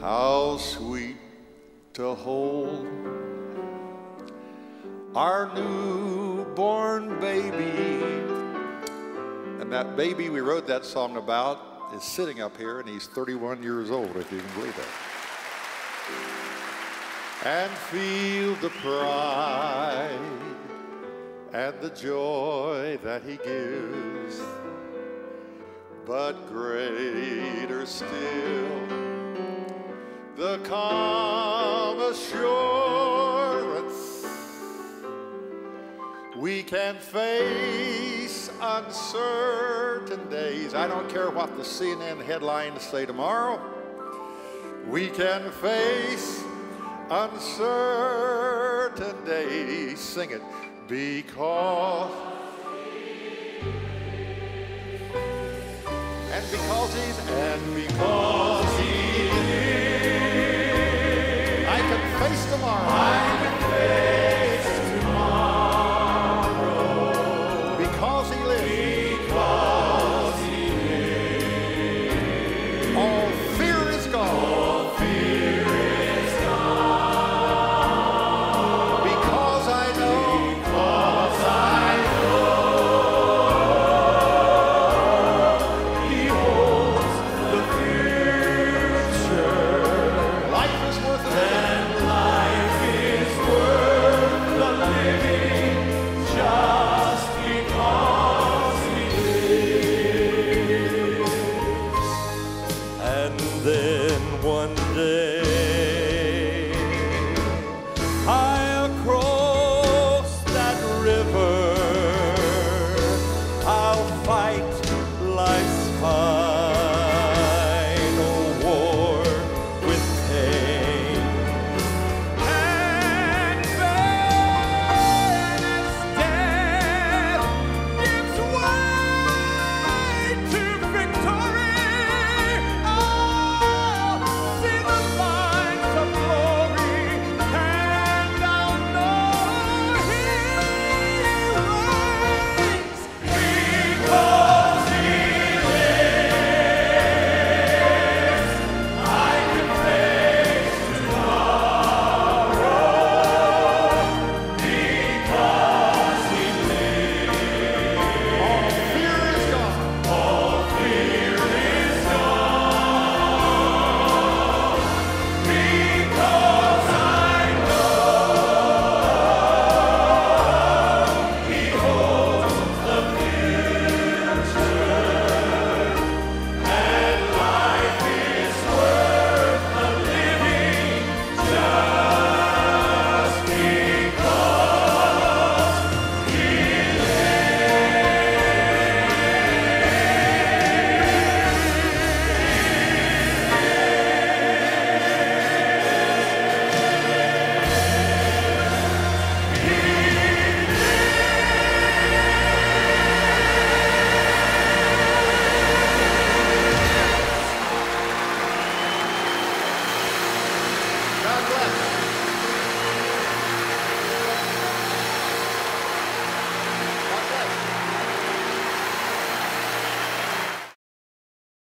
How sweet to hold our newborn baby. And that baby we wrote that song about is sitting up here, and he's 31 years old, if you can believe that. And feel the pride and the joy that he gives, but greater still, the calm assurance we can face uncertain days. I don't care what the CNN headlines say tomorrow. We can face uncertain days. Sing it. Because he lives, I can face tomorrow. I can face tomorrow. Because he lives. Because he lives. All fear is gone. All fear is gone. Because I know. Because I know. He holds the future. Life is worth it. And life is worth the living just because he lives. And then one day I'll cross that river. I'll fight life's final war with pain. And then as death gives way to victory, I'll see the lights of glory, and I'll know he reigns. Because he lives, I can face tomorrow. Because he lives, all fear is gone. All fear is gone. Because I know he holds the future, and life is worth the living just because he God bless.